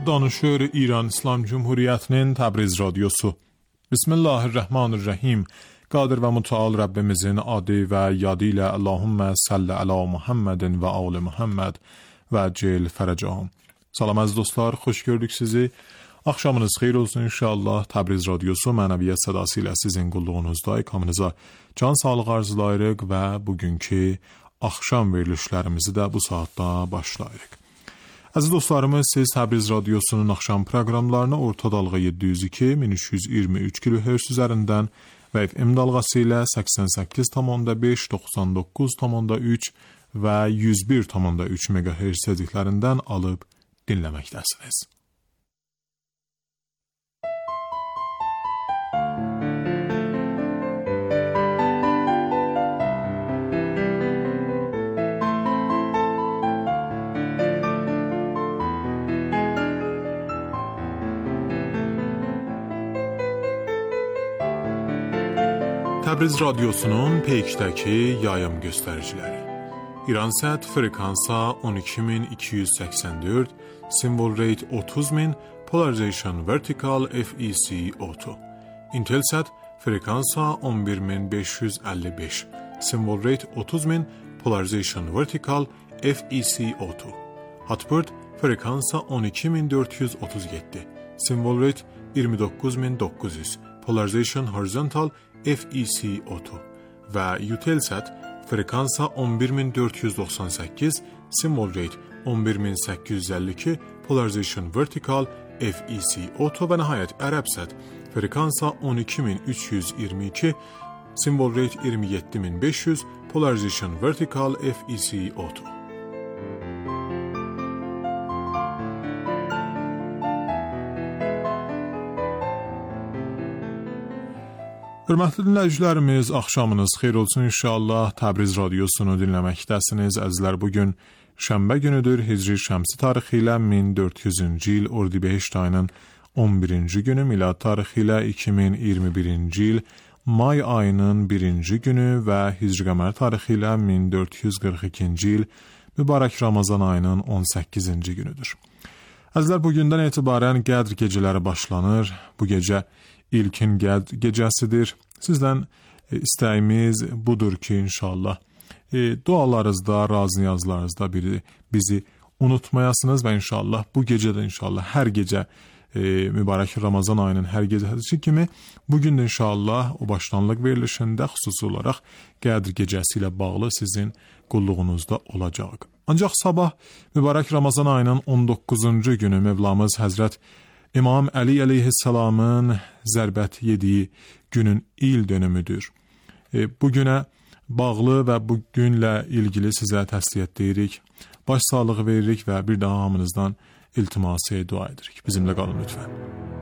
Danışır İran İslam Cumhuriyeti'nin Təbriz Radyosu. Bismillahirrahmanirrahim. Qadir və mütəal Rəbbimizin adı və yadı ilə Allahümmə salli ala Muhammedin və ali Muhammed və cil fərəcahum. Salam əziz dostlar, xoş gördük sizi. Axşamınız xeyir olsun inşallah. Təbriz Radyosu mənəviyyat sədası ilə sizin qulluğunuzda ikamınıza can sağlığı arzulayırıq və bugünkü axşam verilişlərimizi də bu saatda başlayırıq. Əziz dostlarımız, siz Təbriz Radyosunun axşam proqramlarını orta dalğa 702-1323 kHz üzərindən və FM dalğası ilə 88,5, 99,3 və 101,3 MHz tezliklərindən alıb dinləməkdəsiniz. Təbriz Radyosunun peykdəki yayım göstəriciləri. İransat frekansa 12284, symbol rate 30000, polarization vertical FEC auto. Intelsat frekansa 11555, symbol rate 30000, polarization vertical FEC auto. Hotbird frekansa 12437, symbol rate 29900, polarization horizontal FEC auto və Eutelsat frekansa 11498, symbol rate 11852, polarization vertical FEC auto və nəhayət Ərəbsat frekansa 12322, symbol rate 27500, polarization vertical FEC auto. Hörmətli dinləyicilərimiz, axşamınız xeyir olsun inşallah. Təbriz Radiosunu dinləməkdəsiniz. Əzizlər, bugün şənbə günüdür. Hicri şəmsi tarixi ilə 1400-cü il Ordibehişt ayının 11-ci günü, milad tarixi ilə 2021-ci il may ayının 1-ci günü və Hicri qəmər tarixi ilə 1442-ci il mübarək Ramazan ayının 18-ci günüdür. Əzizlər, bugündən etibarən Qədr gecələri başlanır. Bu gecə İlkin Qədr gecəsidir. Sizdən istəyimiz budur ki, inşallah dualarınızda, razı niyazlarınızda bizi unutmayasınız və inşallah bu gecədə inşallah hər gecə mübarək Ramazan ayının hər gecəsi kimi bugün də inşallah o başlanğıc verilişində xüsusi olaraq Qədr gecəsi ilə bağlı sizin qulluğunuzda olacaq. Ancaq sabah mübarək Ramazan ayının 19-cu günü Mevlamız Həzrət İmam Əli əleyhissalamın zərbət yediyi günün il dönümüdür. Bu günə bağlı və bu günlə ilgili sizə təsliyyət deyirik, baş sağlığı veririk və bir daha hamınızdan iltimasi dua edirik. Bizimlə qalın lütfən.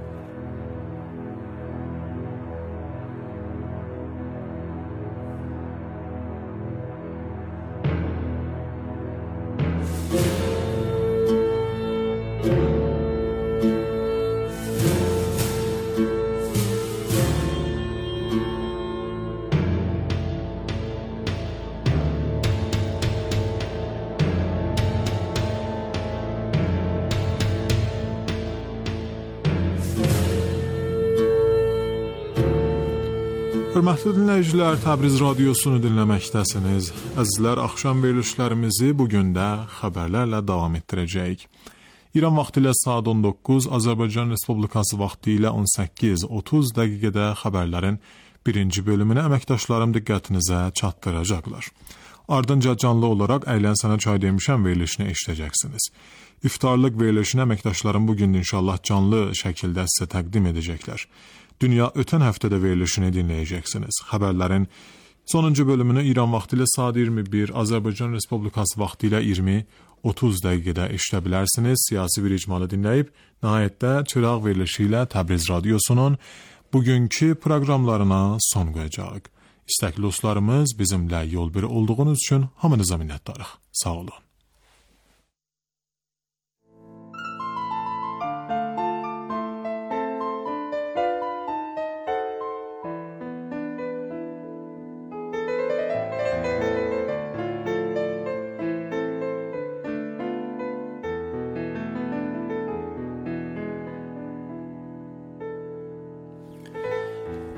Hörmətli dinləyicilər, Təbriz Radiosunu dinləməkdəsiniz. Əzizlər, axşam verilişlərimizi bugün də xəbərlərlə davam etdirəcəyik. İran vaxtı ilə saat 19, Azərbaycan Respublikası vaxtı ilə 18:30 dəqiqədə xəbərlərin birinci bölümünü əməkdaşlarım diqqətinizə çatdıracaqlar. Ardınca canlı olaraq Əylən Sənə Çay demişəm verilişini eşidəcəksiniz. İftarlıq verilişini əməkdaşlarım bugün inşallah canlı şəkildə sizə təqdim edəcəklər. Dünya ötən həftədə verilişini dinləyəcəksiniz. Xəbərlərin sonuncu bölümünü İran vaxtı ilə saat 21, Azərbaycan Respublikası vaxtı ilə 20:30 dəqiqədə eşidə bilərsiniz. Siyasi bir icmalı dinləyib, nəhayətdə çıraq verilişi ilə Təbriz Radiosunun bugünkü proqramlarına son qoyacaq. İstəkli dostlarımız, bizimlə yol biri olduğunuz üçün hamınıza minnətdarıq. Sağ olun.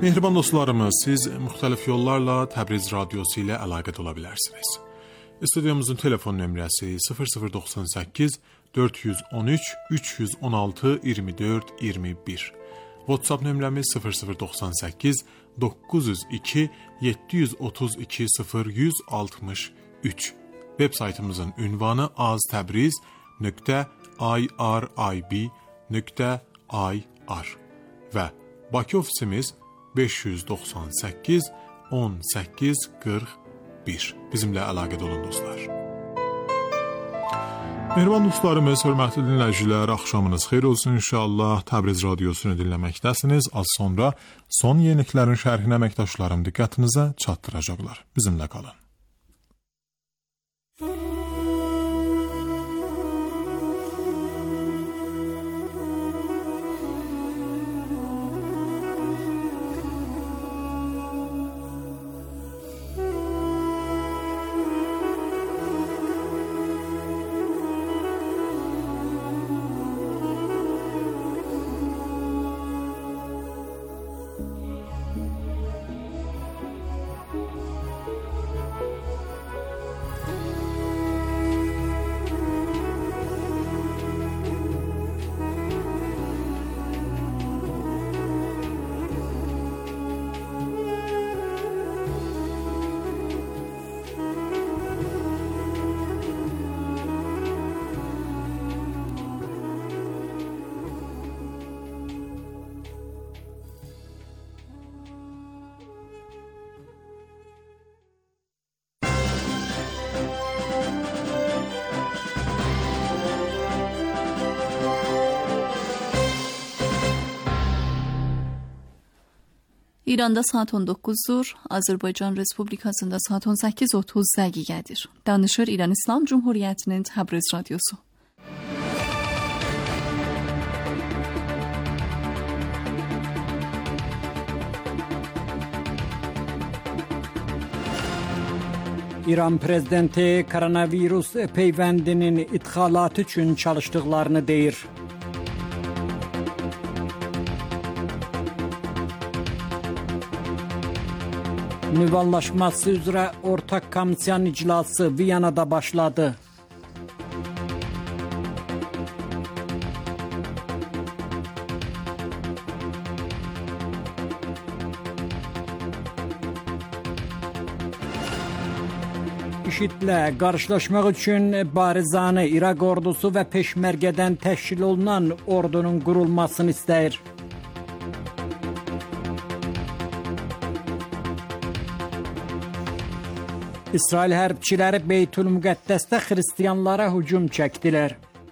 Mehriban dostlarımız, siz müxtəlif yollarla Təbriz radiosu ilə əlaqədə ola bilərsiniz. Stüdyomuzun telefon nömrəsi 0098 413 316 24 21. WhatsApp nömrəmiz 0098 902 732 0163. Web saytımızın ünvanı aztabriz.irib.ir və Bakı ofisimiz 598 18 41. Bizimlə əlaqədə olun dostlar. Mehriban dostlarımız, hörmətli dinləyicilər, axşamınız xeyir olsun inşallah. Təbriz radiosunu dinləməkdəsiniz. Az sonra son yeniliklərin şərhinə əməkdaşlarım diqqətinizə çatdıracaqlar. Bizimlə qalın. İranda saat 19-dur, Azərbaycan Respublikasında saat 18:30 dəqiqədir. Danışır İran İslam Cumhuriyyətinin Təbriz radiosu. İran prezidenti koronavirus peyvəndinin idxalatı üçün çalışdıqlarını deyir. Nüvə anlaşması üzrə ortaq komissiyanın iclası Viyanada başladı. IŞİDlə qarşılaşmaq üçün barizanı İraq ordusu və peşmərgədən təşkil olunan ordunun qurulmasını istəyir. İsrail hərbçiləri Beytülmüqəddəsdə xristiyanlara hücum çəkdilər.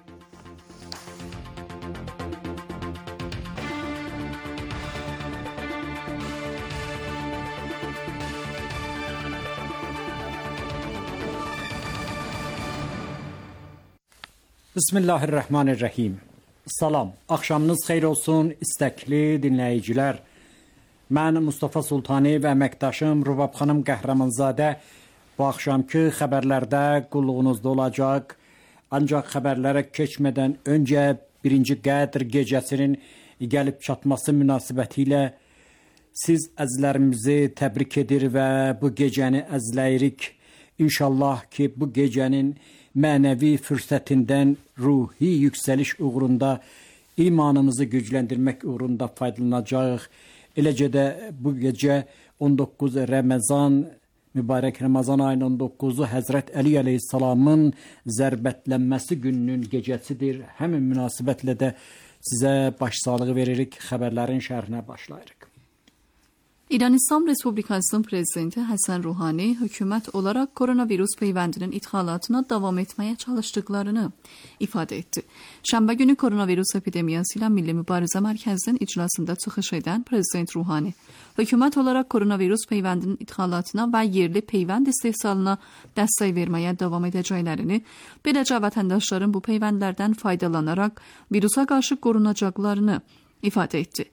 Bismillahirrahmanirrahim. Salam, axşamınız xeyir olsun istəkli dinləyicilər. Mən Mustafa Sultani və əməkdaşım Rubab xanım Qəhrəmanzadə bu axşamki xəbərlərdə qulluğunuzda olacaq. Ancaq xəbərlərə keçmədən öncə birinci Qədr gecəsinin gəlib çatması münasibətilə siz əzizlərimizi təbrik edir və bu gecəni əzləyirik. İnşallah ki, bu gecənin mənəvi fürsətindən ruhi yüksəliş uğrunda, imanımızı gücləndirmək uğrunda faydalanacaq. Eləcə də bu gecə 19 Ramazan, mübarək Ramazan ayının 19-u Həzrət Əli əleyhissalamın zərbətlənməsi gününün gecəsidir. Həmin münasibətlə də sizə başsağlığı veririk. Xəbərlərin şərhinə başlayırıq. İran İslam Respublikasının prezidenti Həsən Ruhani hökumət olaraq koronavirus peyvəndinin idxalatına davam etməyə çalışdıqlarını ifadə etdi. Şənbə günü koronavirus epidemiyası ilə Milli Mübarizə Mərkəzinin iclasında çıxış edən prezident Ruhani, hökumət olaraq koronavirus peyvəndinin idxalatına və yerli peyvənd istehsalına dəstək verməyə davam edəcəklərini, beləcə vətəndaşların bu peyvəndlərdən faydalanaraq virusa qarşı qorunacaqlarını ifadə etdi.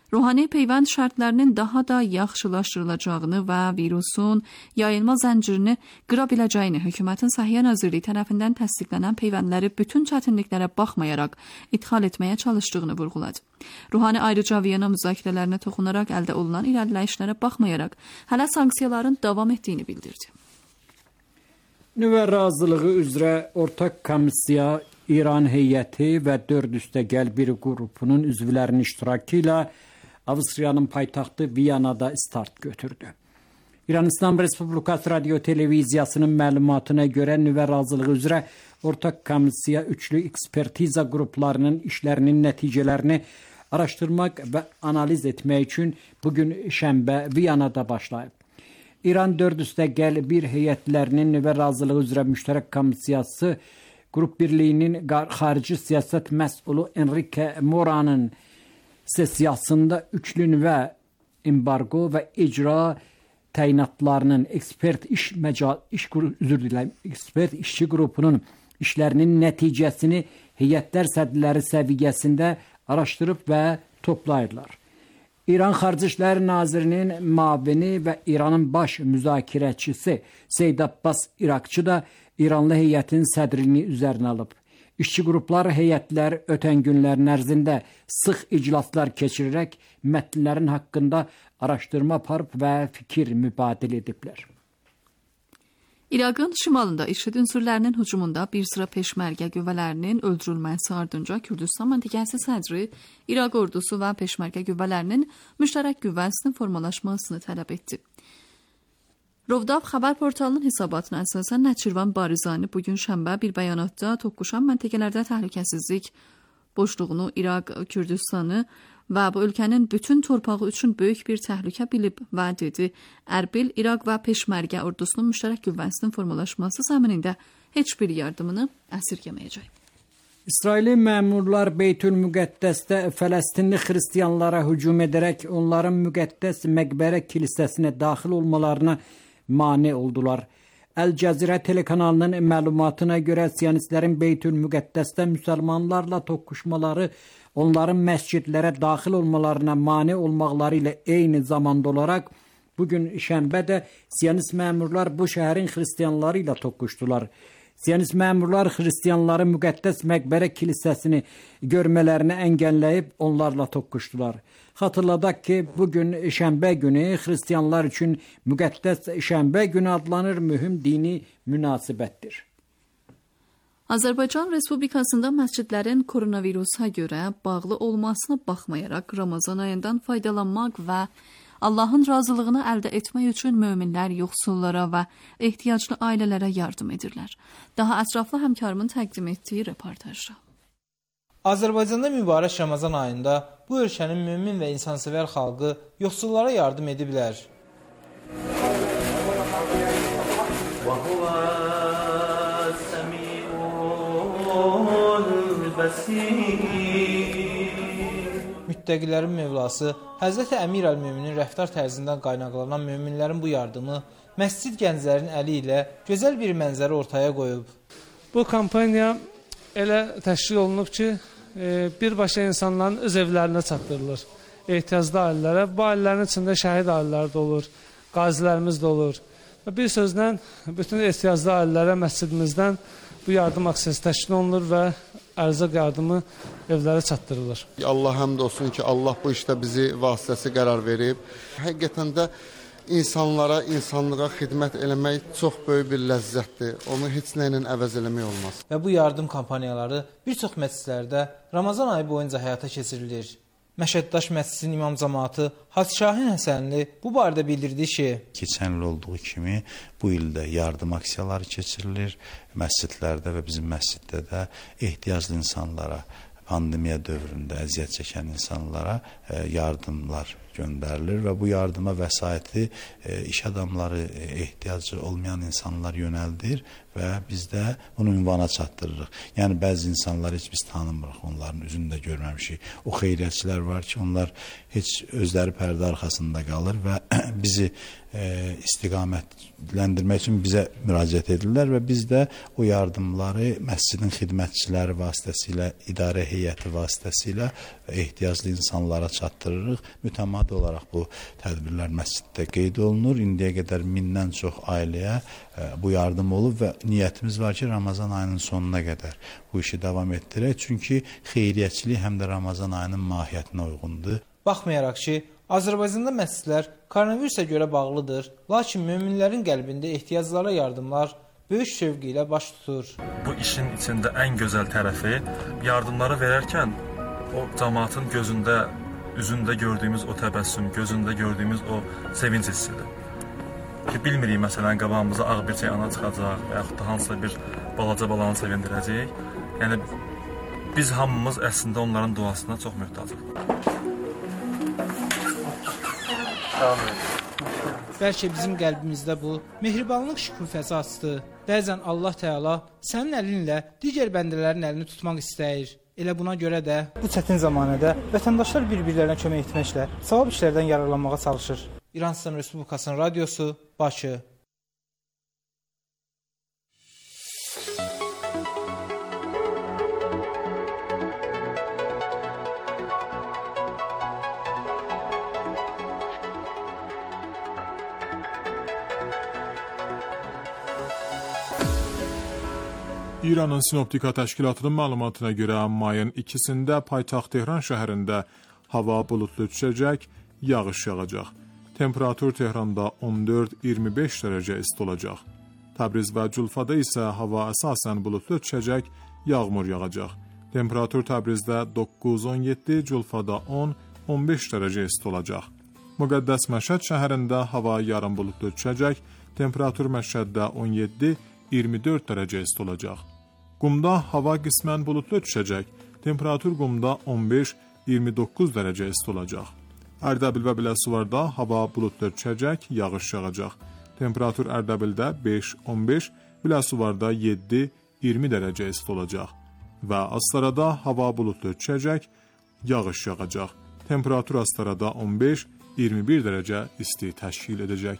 Ruhani peyvənd şərtlərinin daha da yaxşılaşdırılacağını və virusun yayılma zəncirini qıra biləcəyini hökumətin Səhiyyə Nazirliyi tərəfindən təsdiqlənən peyvəndləri bütün çətinliklərə baxmayaraq idxal etməyə çalışdığını vurğuladı. Ruhani ayrıca Viyana müzakirələrinə toxunaraq əldə olunan irəliləyişlərə baxmayaraq hələ sanksiyaların davam etdiyini bildirdi. Nüvə razılığı üzrə ortaq komissiya İran heyəti və 4+1 qrupunun üzvlərinin iştirakı ilə Avstriyanın paytaxtı Viyanada start götürdü. İran İslam Respublikası Radio Televiziyasının məlumatına görə nüvə razılığı üzrə ortaq komissiya üçlü ekspertiza qruplarının işlərinin nəticələrini araşdırmaq və analiz etmək üçün bugün şənbə Viyanada başlayıb. İran 4+1 heyətlərinin nüvə razılığı üzrə müştərək komissiyası Qrup Birliyinin xarici siyasət məsulü Enrique Mora'nın sesiyasında üçlü nüvə embargo və icra təyinatlarının ekspert işçi qrupunun işlərinin nəticəsini heyətlər sədrləri səviyyəsində araşdırıb və toplayırlar. İran Xarici İşlər Nazirinin müavini və İranın baş müzakirəçisi Seyd Abbas İraqçı da İranlı heyətin sədrini üzərinə alıb. İşçi qruplar heyətlər ötən günlərin ərzində sıx iclaslar keçirərək mətnlərin haqqında araşdırma aparıb və fikir mübadilə ediblər. İraqın şimalında IŞİD ünsürlərinin hücumunda bir sıra peşmərgə qüvvələrinin öldürülməsi ardınca Kürdistan məntəqəsi sədri İraq ordusu və peşmərgə qüvvələrinin müştərək qüvvəsinin formalaşmasını tələb etdi. Rovdav xəbər portalının hesabatına əsasən Nəçirvan Barizani bugün şənbə bir bəyanatda toqquşan məntəqələrdə təhlükəsizlik boşluğunu İraq, Kürdistanı və bu ölkənin bütün torpağı üçün böyük bir təhlükə bilib və dedi, Ərbil, İraq və peşmərgə ordusunun müştərək qüvvəsinin formalaşması zəminində heç bir yardımını əsirgəməyəcək. İsraili məmurlar Beytülmüqəddəsdə Fələstinli xristiyanlara hücum edərək onların müqəddəs məqbərə kilsəsinə daxil olmalarına mane oldular. Əl-Cəzirə telekanalının məlumatına görə Siyonistlərin Beytülmüqəddəsdə müsəlmanlarla toqquşmaları onların məscidlərə daxil olmalarına mane olmaqları ilə eyni zamanda olaraq bugün şənbə də Siyonist məmurlar bu şəhərin xristiyanları ilə toqquşdular. Siyonist məmurlar xristiyanları müqəddəs məqbərə kilsəsini görmələrini əngəlləyib onlarla toqquşdular. Xatırladaq ki, bugün şənbə günü xristiyanlar üçün müqəddəs şənbə günü adlanır, mühüm dini münasibətdir. Azərbaycan Respublikasında məscidlərin koronavirusa görə bağlı olmasına baxmayaraq Ramazan ayından faydalanmaq və Allahın razılığını əldə etmək üçün möminlər yoxsullara və ehtiyaclı ailələrə yardım edirlər. Daha ətraflı həmkarımın təqdim etdiyi reportajda. Azərbaycanda mübarək Ramazan ayında bu ölkənin mömin və insansevər xalqı yoxsullara yardım ediblər. Müttəqilərin Mövlası Həzrəti Əmir əl-Möminin rəftar tərzindən qaynaqlanan möminlərin bu yardımı məscid gənclərin əli ilə gözəl bir mənzərə ortaya qoyub. Bu kampaniya elə təşkil olunub ki, birbaşa insanların öz evlərinə çatdırılır. Ehtiyaclı ailələrə, bu ailələrin içində şəhid ailələri də olur, qazilərimiz də olur. Və bir sözlə, bütün ehtiyaclı ailələrə məscidimizdən bu yardım aksiyası təşkil olunur və ərzaq yardımı evlərə çatdırılır. Allah həmd olsun ki, Allah bu işdə bizi vasitəsi qərar verib. Həqiqətən də insanlara, insanlığa xidmət eləmək çox böyük bir ləzzətdir. Onu heç nə ilə əvəz eləmək olmaz. Və bu yardım kampaniyaları bir çox məscidlərdə Ramazan ayı boyunca həyata keçirilir. Məşəddaş məscidin imam cəmaatı Hacı Şahin Həsənli bu barədə bildirdi ki, keçən il olduğu kimi bu ildə yardım aksiyaları keçirilir. Məscidlərdə və bizim məsciddə də ehtiyaclı insanlara, pandemiya dövründə əziyyət çəkən insanlara yardımlar göndərilir və bu yardıma vəsaiti iş adamları, ehtiyacı olmayan insanlar yönəldir və biz də bunu ünvana çatdırırıq. Yəni bəzi insanlar heç biz tanımırıq, onların üzünü də görməmişik. O xeyriyyətçilər var ki, onlar heç özləri pərdə arxasında qalır və bizi istiqamətləndirmək üçün bizə müraciət edirlər və biz də o yardımları məscidin xidmətçiləri vasitəsilə, idarə heyəti vasitəsilə ehtiyaclı insanlara çatdırırıq. Mütəmadi olaraq bu tədbirlər məsciddə qeyd olunur. İndiyə qədər 1000-dən çox ailəyə bu yardım olub və niyyətimiz var ki, Ramazan ayının sonuna qədər bu işi davam etdirək. Çünki xeyriyyətçilik həm də Ramazan ayının mahiyyətinə uyğundur. Baxmayaraq ki, Azərbaycanda məscidlər koronavirusa görə bağlıdır, lakin möminlərin qəlbində ehtiyaclara yardımlar böyük şövqü ilə baş tutur. Bu işin içində ən gözəl tərəfi yardımları verərkən o cəmaatın gözündə, üzündə gördüyümüz o təbəssüm, gözündə gördüyümüz o sevinç hissidir. Ki, bilmirik, məsələn, qabağımıza ağ bir şey ana çıxacaq və yaxud da hansısa bir balaca balanı sevindirəcək. Yəni, biz hamımız əslində onların duasına çox möhtacıq. Bəlkə bizim qəlbimizdə bu mehribanlıq şükufəsi açdı. Bəzən Allah Teala sənin əlinlə digər bəndələrin əlini tutmaq istəyir. Elə buna görə də bu çətin zamanədə vətəndaşlar bir-birlərinə kömək etməklə savab işlərdən yararlanmağa çalışır. İran Respublikasının radiosu, Bakı. İranın Sinoptika Təşkilatının məlumatına görə mayın 2-sində paytaxt Tehran şəhərində hava buludlu düşəcək, yağış yağacaq. Temperatur Tehranda 14-25 dərəcə isti olacaq. Təbriz və Culfada isə hava əsasən buludlu düşəcək, yağmur yağacaq. Temperatur Təbrizdə 9-17, Culfada 10-15 dərəcə isti olacaq. Müqəddəs Məşəd şəhərində hava yarım buludlu düşəcək, temperatur Məşəddə 17-24 dərəcə isti olacaq. Qumda hava qismən buludlu düşəcək, temperatur Qumda 15-29 dərəcə isti olacaq. Ərdəbil və Biləsuvarda hava buludlu düşəcək, yağış yağacaq. Temperatur Ərdəbildə 5-15, Biləsuvarda 7-20 dərəcə isti olacaq. Və Astarada hava buludlu düşəcək, yağış yağacaq. Temperatur Astarada 15-21 dərəcə isti təşkil edəcək.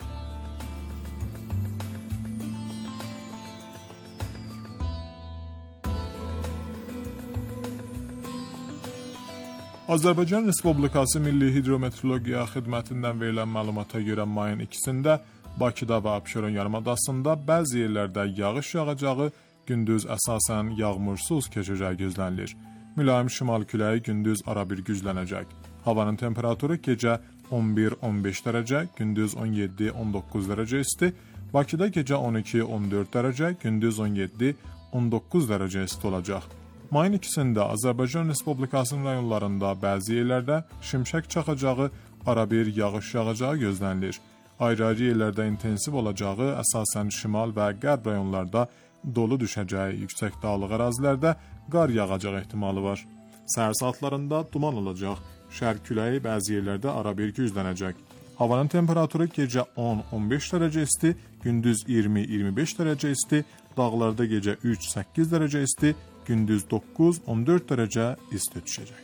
Azərbaycan Respublikası Milli Hidrometeorologiya Xidmətindən verilən məlumata görə mayın 2-sində Bakıda və Abşeron yarımadasında bəzi yerlərdə yağış yağacağı, gündüz əsasən yağmursuz keçəcəyi gözlənilir. Mülayim şimal küləyi gündüz arabir güclənəcək. Havanın temperaturu gecə 11-15 dərəcə, gündüz 17-19 dərəcə isti, Bakıda gecə 12-14 dərəcə, gündüz 17-19 dərəcə isti olacaq. Mayın 2-sində Azərbaycan Respublikasının rayonlarında bəzi yerlərdə şimşək çaxacağı, arabir yağış yağacağı gözlənilir. Ayrı-ayrı yerlərdə intensiv olacağı, əsasən şimal və qərb rayonlarda dolu düşəcəyi, yüksək dağlıq ərazilərdə qar yağacağı ehtimalı var. Səhər saatlarında duman olacaq, şərq küləyi bəzi yerlərdə arabir güclənəcək. Havanın temperaturu gecə 10-15 dərəcə isti, gündüz 20-25 dərəcə isti, dağlarda gecə 3-8 dərəcə isti, gündüz 9-14 dərəcə isti düşəcək.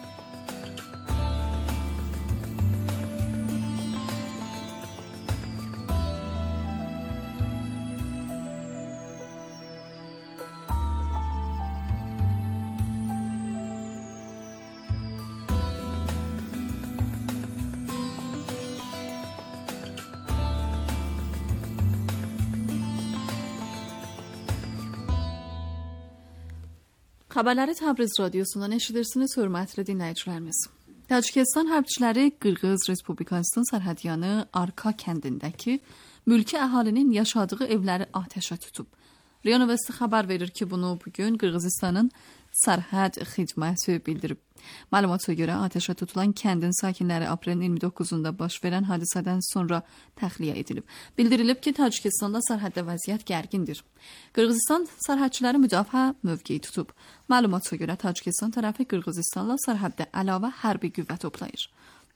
Xəbərləri Təbriz radiosundan eşidirsiniz, hörmətli dinləyicilərimiz. Tacikistan hərbçiləri Qırğız Respublikasının sərhədyanı Arka kəndindəki mülki əhalinin yaşadığı evləri atəşə tutub. Riya Növəsi xəbər verir ki, bunu bugün Qırğızistanın sərhəd xidməti bildirib. Məlumata görə atəşə tutulan kəndin sakinləri aprelin 29-da baş verən hadisədən sonra təxliyə edilib. Bildirilib ki, Tacikistanda sərhəddə vəziyyət gərgindir. Qırğızistan sərhədçiləri müdafiə mövqeyi tutub. Məlumata görə Tacikistan tərəfi Qırğızistanla sərhəddə əlavə hərbi qüvvə toplayır.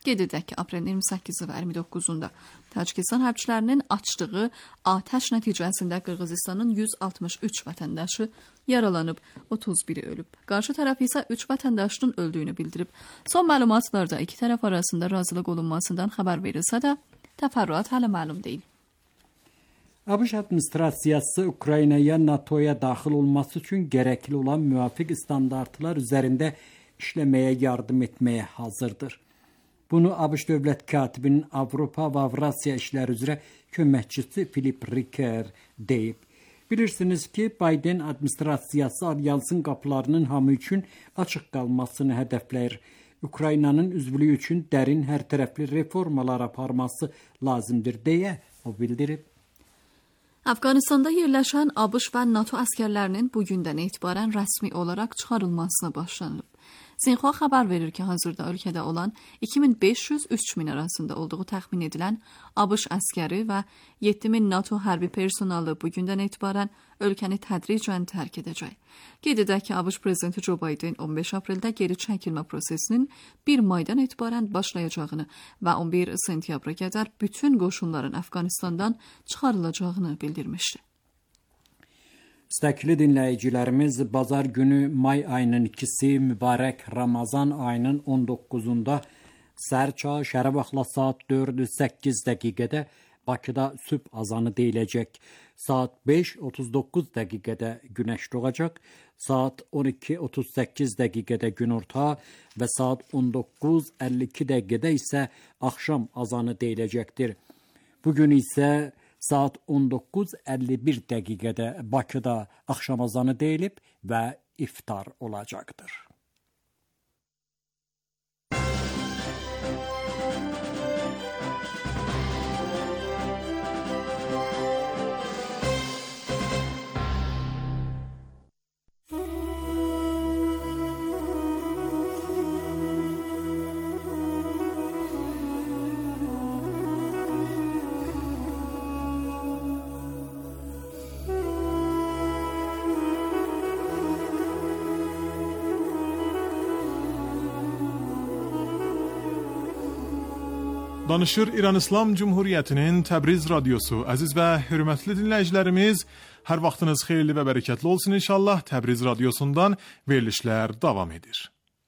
Qeyd edək ki, aprelin 28-i və 29-unda Tacikistan hərbçilərinin açdığı atəş nəticəsində Qırğızistanın 163 vətəndaşı yaralanıb, 31-i ölüb. Qarşı tərəf isə 3 vətəndaşının öldüyünü bildirib. Son məlumatlarda iki tərəf arasında razılıq olunmasından xəbər verilsə də, təfərrüat hələ məlum deyil. ABŞ administrasiyası Ukraynaya NATO'ya daxil olması üçün gərəkli olan müvafiq standartlar üzərində işləməyə yardım etməyə hazırdır. Bunu ABŞ dövlət katibinin Avropa və Avrasiya işləri üzrə köməkçisi Philip Ricker deyib. Bilirsiniz ki, Biden administrasiyası alyansın qapılarının hamı üçün açıq qalmasını hədəfləyir. Ukraynanın üzvlüyü üçün dərin hər tərəfli reformalar aparması lazımdır deyə o bildirib. Afqanistanda yerləşən ABŞ və NATO əskərlərinin bugündən etibarən rəsmi olaraq çıxarılmasına başlanılıb. Xinhua xəbər verir ki, hazırda ölkədə olan 2500-3000 arasında olduğu təxmin edilən ABŞ əskəri və 7000 NATO hərbi personalı bugündən etibarən ölkəni tədricən tərk edəcək. Qeyd edək ki, ABŞ prezidenti Joe Biden 15 apreldə geri çəkilmə prosesinin 1 maydan etibarən başlayacağını və 11 sentyabra qədər bütün qoşunların Afqanistandan çıxarılacağını bildirmişdi. İstəkli dinləyicilərimiz, bazar günü may ayının 2-si mübarək Ramazan ayının 19-unda səhər çağı şərq vaxtla saat 4:08 dəqiqədə Bakıda sübh azanı deyiləcək. Saat 5:39 dəqiqədə günəş doğacaq. Saat 12:38 dəqiqədə günorta və saat 19:52 dəqiqədə isə axşam azanı deyiləcəkdir. Bugün isə saat 19:51 dəqiqədə Bakıda axşam azanı deyilib və iftar olacaqdır. Danışır İran İslam Cumhuriyyətinin Təbriz radiosu. Əziz və hörmətli dinləyicilərimiz, hər vaxtınız xeyirli və bərəkətli olsun inşallah. Təbriz radiosundan verilişlər davam edir.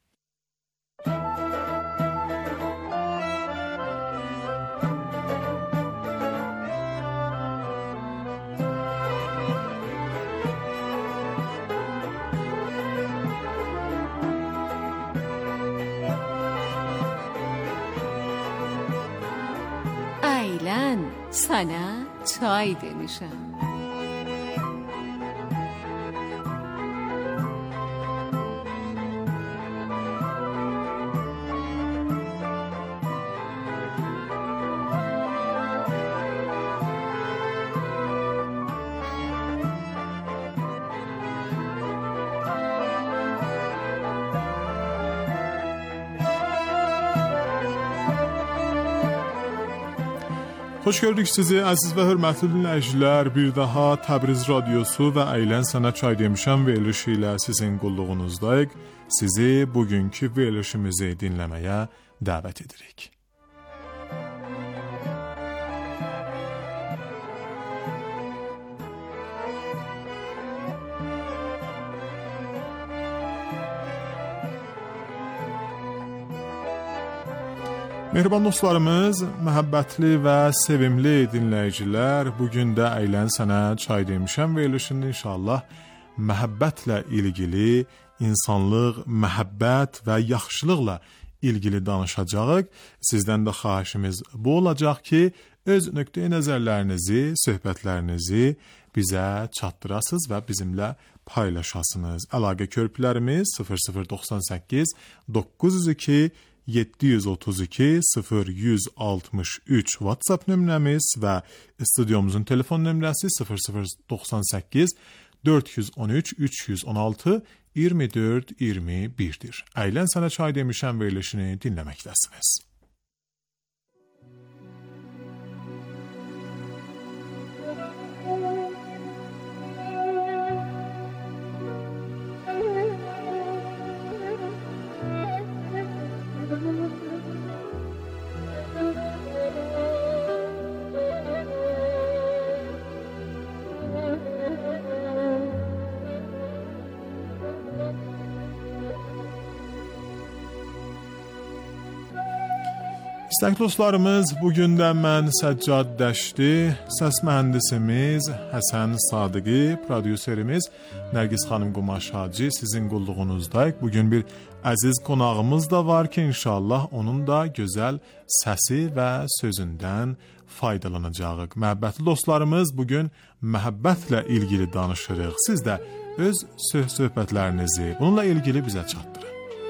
Sana çay demişəm. Xoş gördük sizi əziz və hörmətli dinləyicilər. Bir daha Təbriz radiosu və Əylən Sənə çay demişəm verilişi ilə sizin qulluğunuzdayıq. Sizi bugünkü verilişimizi dinləməyə dəvət edirik. Mehriban dostlarımız, məhəbbətli və sevimli dinləyicilər, bugün də Əylən Sənə çay demişəm verilişində inşallah məhəbbətlə ilgili, insanlıq, məhəbbət və yaxşılıqla ilgili danışacağıq. Sizdən də xahişimiz bu olacaq ki, öz nöqteyi nəzərlərinizi, söhbətlərinizi bizə çatdırasınız və bizimlə paylaşasınız. Əlaqə körpülərimiz 0098 902 732 0163 WhatsApp nömrəmiz və studiomuzun telefon nömrəsi 0098 413 316 24 21'dir. Əylən Sənə çay demişəm verilişini dinləməkdəsiniz. İstəkli dostlarımız, bugün də mən Səccad Dəşti, səs mühəndisimiz Həsən Sadıqi, prodüserimiz Nərgiz xanım Qumaş Hacı sizin qulluğunuzdayıq. Bugün bir əziz qonağımız da var ki, inşallah onun da gözəl səsi və sözündən faydalanacağıq. Məhəbbətli dostlarımız, bugün məhəbbətlə ilgili danışırıq. Siz də öz söhbətlərinizi bununla ilgili bizə çatdırın.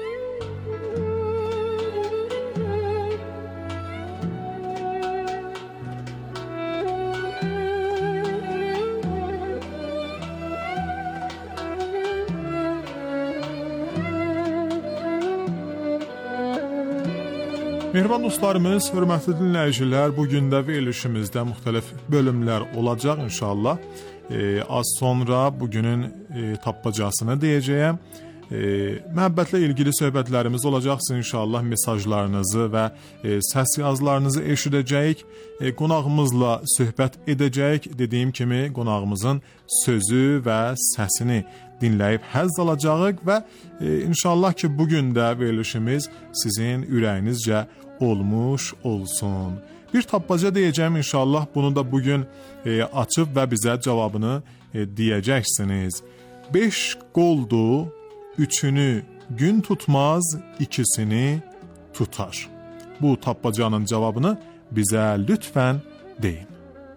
Mehriban dostlarımız, hörmətli dinləyicilər, bugün də verilişimizdə müxtəlif bölümlər olacaq inşallah. Az sonra bugünün tappacasını deyəcəyəm. Məhəbbətlə ilgili söhbətlərimiz olacaqsa inşallah mesajlarınızı və səs yazılarınızı eşidəcəyik. Qonağımızla söhbət edəcəyik. Dediyim kimi qonağımızın sözü və səsini dinləyib həzz alacağıq və inşallah ki bugün də verilişimiz sizin ürəyinizcə olmuş olsun. Bir tapmaca deyəcəm inşallah, bunu da bugün açıb və bizə cavabını deyəcəksiniz. 5 qoldu, 3'ünü gün tutmaz, 2'sini tutar. Bu tapmacanın cavabını bizə lütfən deyin.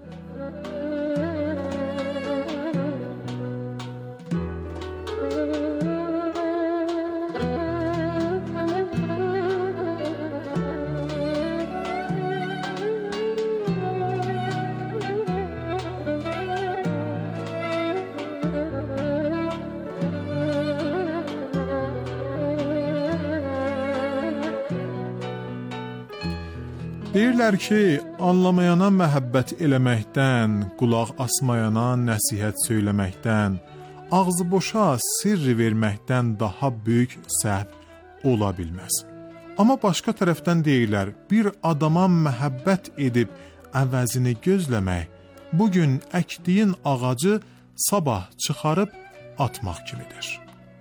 Deyirlər ki, anlamayana məhəbbət eləməkdən, qulaq asmayana nəsihət söyləməkdən, ağzı boşa sirri verməkdən daha böyük səhv ola bilməz. Amma başqa tərəfdən deyirlər, bir adama məhəbbət edib əvəzini gözləmək, bugün əkdiyin ağacı sabah çıxarıb atmaq kimidir.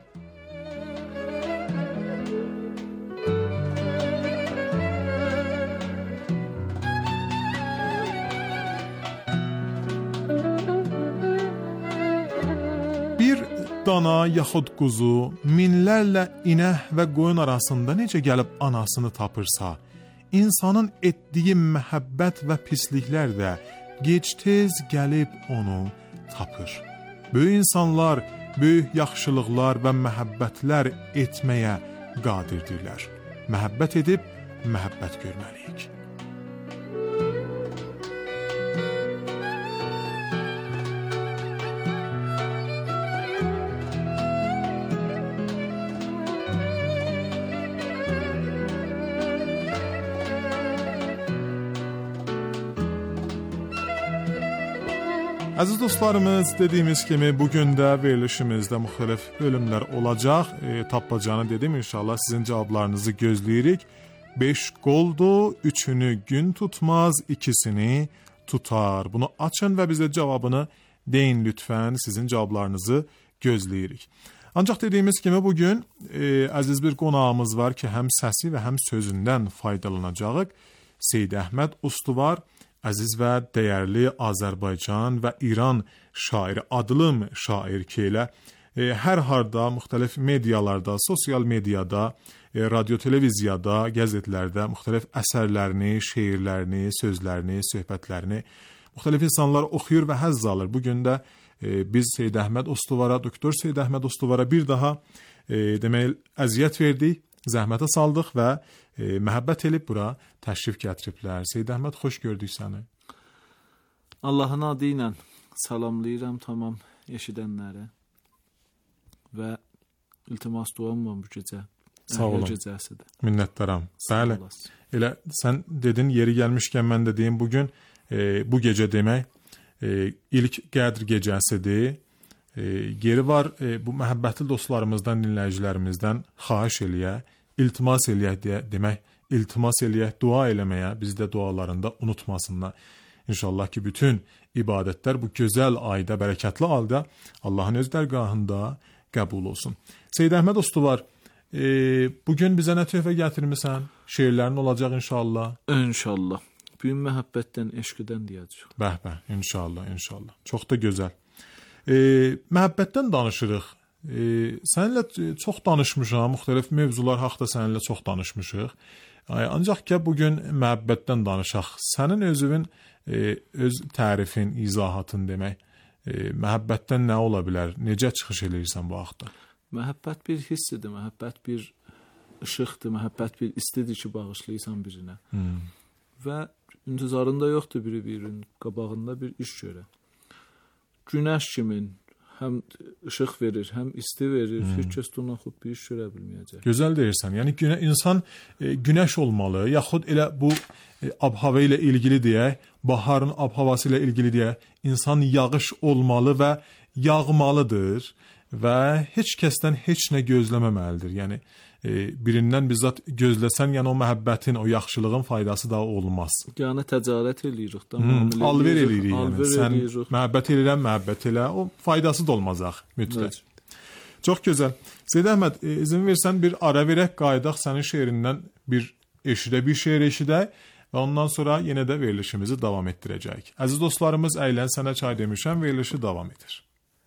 Dana yaxud quzu minlərlə inək və qoyun arasında necə gəlib anasını tapırsa, insanın etdiyi məhəbbət və pisliklər də gec-tez gəlib onu tapır. Böyük insanlar böyük yaxşılıqlar və məhəbbətlər etməyə qadirdirlər. Məhəbbət edib məhəbbət görməliyik. Əziz dostlarımız, dediyimiz kimi bugün də verilişimizdə müxtəlif bölümlər olacaq. Tapmacanı dedim, inşallah sizin cavablarınızı gözləyirik. 5 qoldu, 3'ünü gün tutmaz, 2'sini tutar. Bunu açın və bizə cavabını deyin lütfən, sizin cavablarınızı gözləyirik. Ancaq dediyimiz kimi bugün əziz bir qonağımız var ki, həm səsi və həm sözündən faydalanacağıq. Seyid Əhməd Ustuvar, əziz və dəyərli Azərbaycan və İran şairi, adlım şair ki elə hər harda, müxtəlif medialarda, sosial mediada, radio, televiziyada, qəzetlərdə müxtəlif əsərlərini, şeirlərini, sözlərini, söhbətlərini müxtəlif insanlar oxuyur və həzz alır. Bugün də biz Seyid Əhməd Ustuvara, doktor Seyid Əhməd Ustuvara bir daha demək əziyyət verdik, zəhmətə saldıq və məhəbbət elib bura təşrif gətiriblər. Seyid Əhməd, xoş gördük səni. Allahın adı ilə salamlayıram tamam eşidənlərə və iltimas duam var bu gecə. Sağ olun. Minnətdaram. Bəli. Elə sən dedin, yeri gəlmişkən mən də deyim, bugün bu gecə demək ilk qədr gecəsidir. Geri var bu məhəbbətli dostlarımızdan, dinləyicilərimizdən xahiş eləyə, iltimas eləyək deyə demək, iltimas eləyək, dua eləməyə, biz də dualarında unutmasınlar. İnşallah ki bütün ibadətlər bu gözəl ayda, bərəkətli ayda Allahın öz dərgahında qəbul olsun. Seyid Əhməd Ustuvar, Bugün bizə nə töhfə gətirmisən? Şeirlərin olacaq inşallah. İnşallah. Bu gün məhəbbətdən, eşqdən deyəcəm. Bəh, inşallah. Çox da gözəl. Məhəbbətdən danışırıq. Səninlə çox danışmışam, müxtəlif mövzular haqqında səninlə çox danışmışıq. Ancaq ki, bugün məhəbbətdən danışaq. Sənin özünün öz tərifin, izahatın demək. Məhəbbətdən nə ola bilər? Necə çıxış eləyirsən bu haqda? Məhəbbət bir hissidir, məhəbbət bir işıqdır, məhəbbət bir istidir ki, bağışlayırsan birinə. Və intizarında yoxdur biri birinin qabağında bir iş görə. Günəş kimin həm işıq verir, həm isti verir. Heç kəs də ona xud bir iş görə bilməyəcək. Gözəl deyirsən. Yəni insan günəş olmalı, yaxud elə bu ab-hava ilə ilgili deyək, baharın ab-havası ilə ilgili deyək, insan yağış olmalı və yağmalıdır və heç kəsdən heç nə gözləməməlidir. Yəni birindən bizzat gözləsən, yəni o məhəbbətin, o yaxşılığın faydası da olmaz. Yəni təcarət eləyirik də, alver eləyirik. Yəni sən məhəbbət eləyirəm, məhəbbət elə, o faydası da olmazaq mütləq. Çox gözəl. Seyyid Əhməd, izin versən bir ara verək, qayıdaq sənin şeirindən bir şeir eşidək və ondan sonra yenə də verilişimizi davam etdirəcəyik. Əziz dostlarımız, əylən sənə çay demişəm, verilişi davam edir.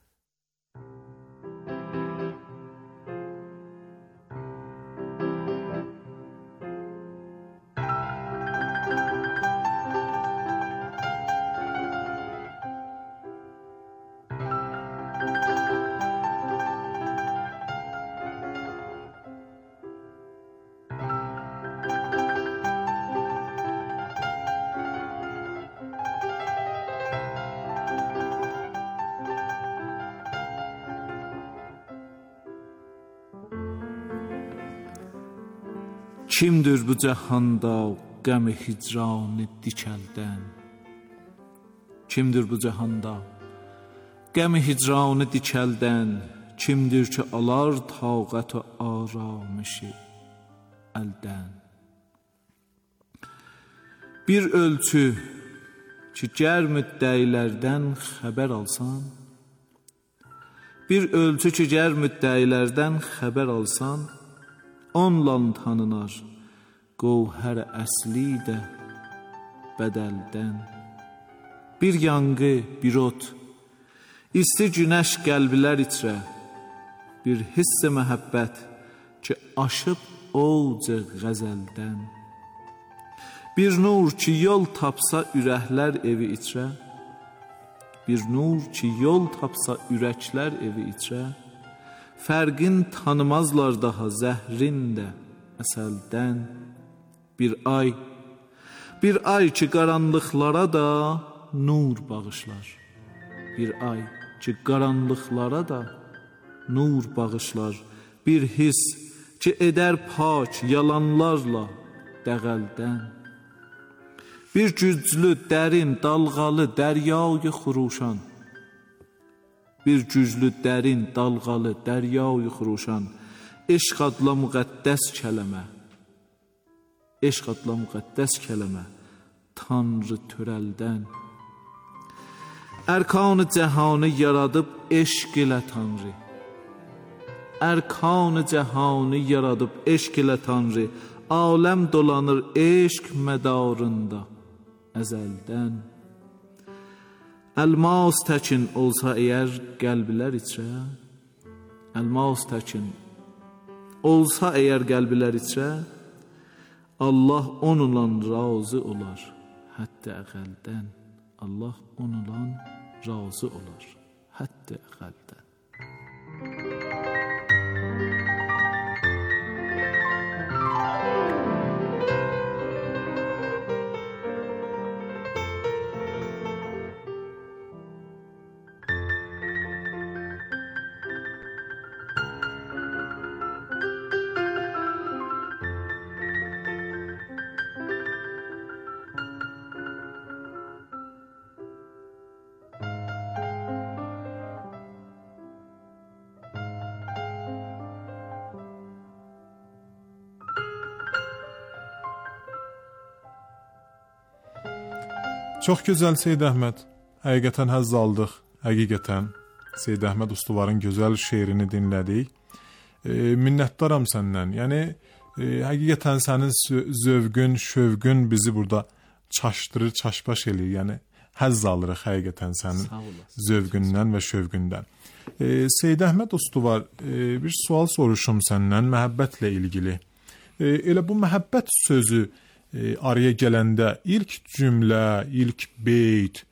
Kimdir bu cəhanda qəm-i hicranı dikəldən? Kimdir bu cəhanda qəm-i hicranı dikəldən? Kimdir ki alar taqət və aramışı əldən? Bir ölçü ki gər müddəilərdən xəbər alsan, bir ölçü ki gər müddəilərdən xəbər alsan, onla tanınar qovhər əsli də bədəldən. Bir yanğı, bir ot, isti günəş qəlblər içrə, bir hissə məhəbbət ki aşıb ovca qəzəldən. Bir nur ki yol tapsa ürəklər evi içrə, bir nur ki yol tapsa ürəklər evi içrə, fərqin tanımazlar daha zəhrin də əsəldən. Bir ay ki qaranlıqlara da nur bağışlar. Bir ay ki qaranlıqlara da nur bağışlar. Bir his ki edər pak yalanlarla dəğəldən. Bir güclü, dərin, dalğalı dəryayı xuruşan, bir güclü, dərin, dalğalı dəryayı xuruşan, eşq adla müqəddəs kələmə, eşq adla müqəddəs kələmə, Tanrı törəldən. Ərkan-ı cəhanı yaradıb eşq ilə Tanrı, ərkan-ı cəhanı yaradıb eşq ilə Tanrı, aləm dolanır eşq mədarında əzəldən. Elmas təkin olsa əgər qəlblər içrə, elmas təkin olsa əgər qəlblər içrə, Allah onunla razı olar hətta əqəldən. Allah onunla razı olar hətta əqəldən. Çox gözəl Seyyid Əhməd. Həqiqətən həzz aldıq. Həqiqətən Seyyid Əhməd Ustuvarın gözəl şeirini dinlədik. minnətdaram səndən. Yəni həqiqətən sənin zövqün, şövqün bizi burada çaşdırır, çaşbaş eləyir. Yəni həzz alırıq həqiqətən sənin zövqündən və şövqündən. Seyid Əhməd dostu var. Bir sual soruşum səndən məhəbbətlə ilgili. Elə bu məhəbbət sözü araya gələndə ilk cümlə, ilk beyt,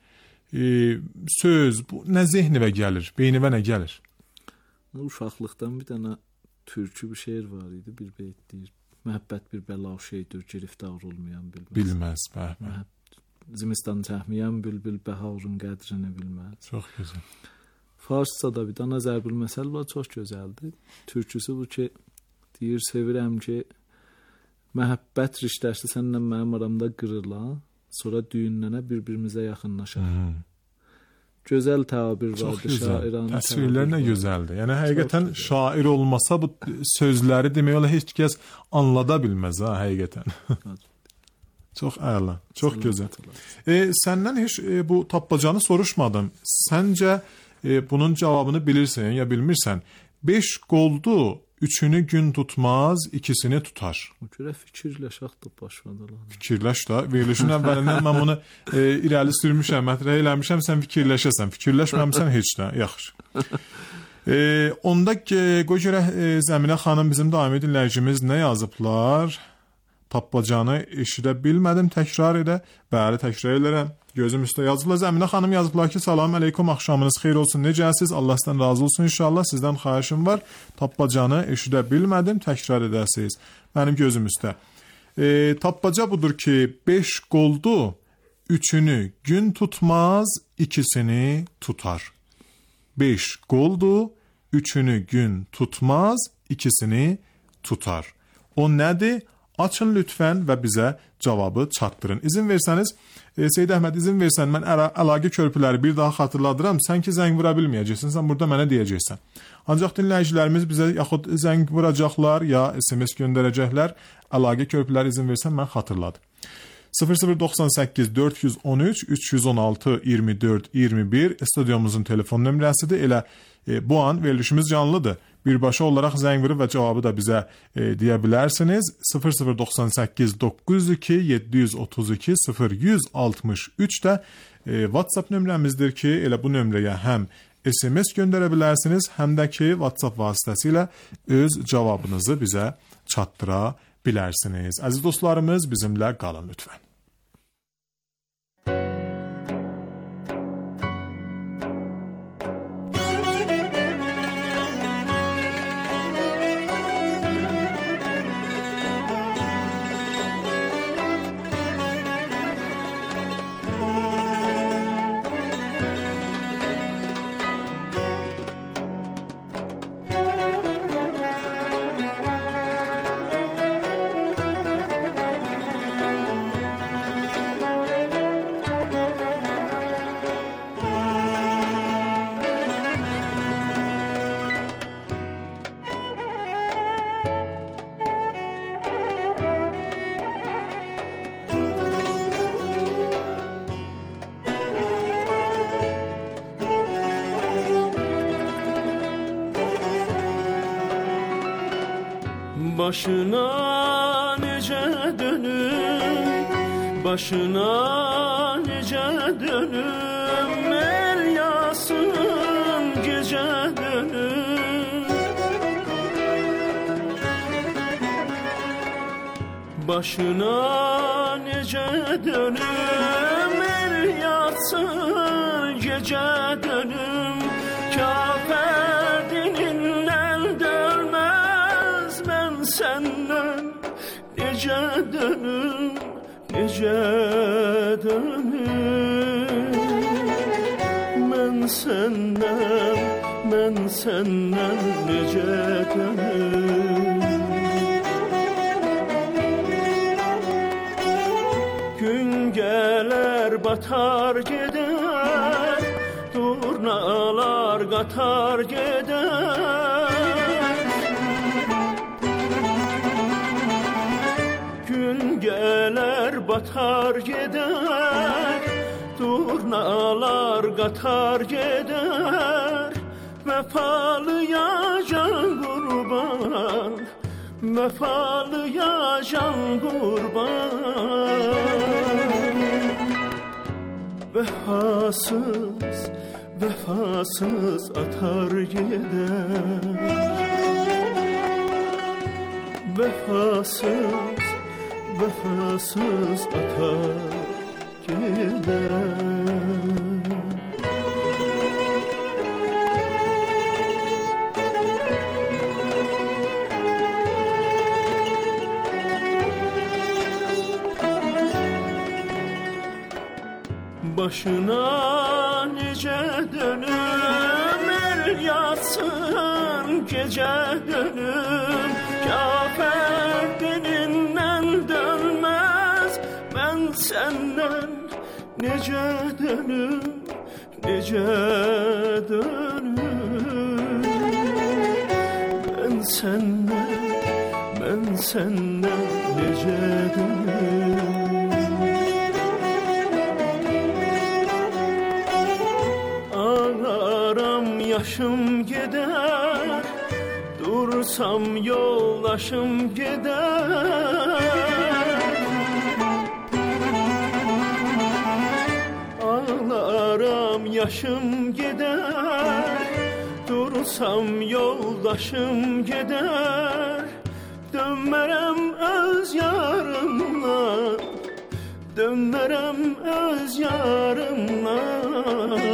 söz bu nə zehnivə gəlir, beynivə nə gəlir? Uşaqlıqdan bir dənə türkü bir şeir var idi, bir beyt deyir. Məhəbbət bir bəla şeydir, giriftar olmayan bilməz. Bilməz, bəhmə. Zimistan çəhməyən bülbül bəharın qədrini bilməz. Çox gözəl. Farsçada bir dənə Zərbül məsəl var, çox gözəldir. Türküsü bu ki, deyir, sevirəm ki, məhəbbət riştəsi səninlə mənim aramda qırıla, sonra düyünlənə bir-birimizə yaxınlaşaq. Gözəl təbir vardı şairanın. Təsvirlər nə gözəldir. Yəni həqiqətən şair olmasa bu sözləri demək olar heç kəs anlada bilməz ha həqiqətən. Çox əla, çox gözəl. Səndən heç bu tapmacanı soruşmadım. Səncə bunun cavabını bilirsən ya bilmirsən? 5 qoldu, 3-ünü gün tutmaz, 2-sini tutar. O görə fikirləşək də başladı. Fikirləş də. Verilişin əvvəlindən mən bunu irəli sürmüşəm, mətrəh eləmişəm, sən fikirləşəsən. Fikirləşməmsən heç də. Yaxşı. Onda qoy görək Zəminə xanım bizim daimi dinləyicimiz nə yazıblar? Tapmacanı eşidə bilmədim, təkrar edə. Bəli, təkrar edirəm. Gözüm üstə yazıblar. Zəminə xanım yazıblar ki, salam əleykum, axşamınız xeyir olsun. Necəsiz? Allah sizdən razı olsun inşallah. Sizdən xahişim var. Tapmacanı eşidə bilmədim, təkrar edəsiniz. Mənim gözüm üstə. Tapmaca budur ki, 5 qoldu, 3-ünü gün tutmaz, 2-sini tutar. 5 qoldu, 3-ünü gün tutmaz, 2-sini tutar. O nədir? Açın lütfən və bizə cavabı çatdırın. İzin versəniz, Seyid Əhməd izin versən, mən əlaqə körpüləri bir daha xatırladıram. Sən ki zəng vura bilməyəcəksən, sən burada mənə deyəcəksən. Ancaq dinləyicilərimiz bizə yaxud zəng vuracaqlar ya SMS göndərəcəklər. Əlaqə körpüləri izin versən, mən xatırladım. 0098 413 316 24 21 studyomuzun telefon nömrəsidir. Elə bu an verilişimiz canlıdır. Birbaşa olaraq zəng vurub və cavabı da bizə deyə bilərsiniz. 0098 902 732 0163 də WhatsApp nömrəmizdir ki, elə bu nömrəyə həm SMS göndərə bilərsiniz, həm də ki WhatsApp vasitəsilə öz cavabınızı bizə çatdıra bilərsiniz. Əziz dostlarımız, bizimlə qalın lütfən. Başına necə dönüm, başına necə dönüm, el yasın gecə dönüm. Başına necə dönüm, el yasın gecə dönüm, kafədinin əldə səndən necə dönüm, necə dönüm. Mən səndən necə dönüm. Gün gələr, batar gedər, durnalar qatar gedər. Gələr, batar gedər, durnalar qatar gedər, vəfalıya can vurur. qurban, vəfalıya can qurban. Vəfasız, vəfasız atar gedər. Vəfasız, vəfasız atar gedər. Başına necə dönüm, el yatsın gecə dönüm. Kafir dinindən dönməz, mən səndən necə dönüm, necə dönüm. Mən səndən necə dönüm. Yaşım gedər, dursam yoldaşım gedər. Ağlaram, yaşım gedər, dursam yoldaşım gedər. Dönmərəm öz yarımdan, dönmərəm öz yarımdan.